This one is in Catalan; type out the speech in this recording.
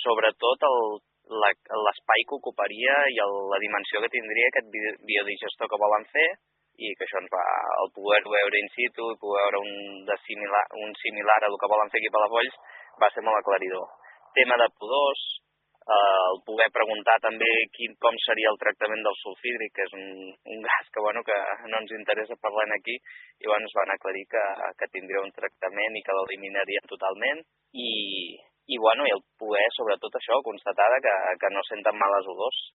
sobretot l'espai que ocuparia i la dimensió que tindria aquest biodigestor que volen fer, i que això el poder veure in situ i poder veure un similar a el que volen fer aquí a Palafolls va ser molt aclaridor. Tema de pudors, el poder preguntar també com seria el tractament del sulfhídric, que és un gas que no ens interessa parlar aquí, i es van aclarir que tindria un tractament i que l'eliminarien totalment, i el poder, sobretot això, constatar que no senten males olors.